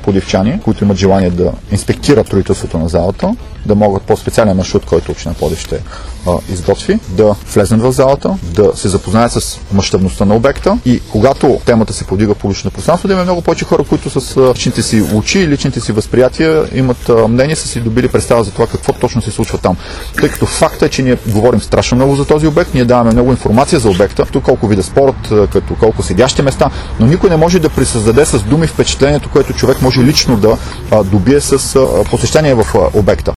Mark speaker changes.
Speaker 1: пловдивчани, които имат желание да инспектират строителството на залата, да могат по специален маршрут, който община Пловдив ще изготви, да влезнат в залата, да се запознаят с мащабността на обекта и когато темата се подига в публично пространство, да има много повече хора, които с личните си очи и личните си възприятия имат мнение, са си добили представа за това какво точно се случва там. Тъй като факта е, че ние говорим страшно много за този обект, ние даваме много информация за обекта, тук колко вида спорт, като колко седящи места, но никой не може да присъздаде с думи впечатлението, което човек може лично да добие с посещение в обекта.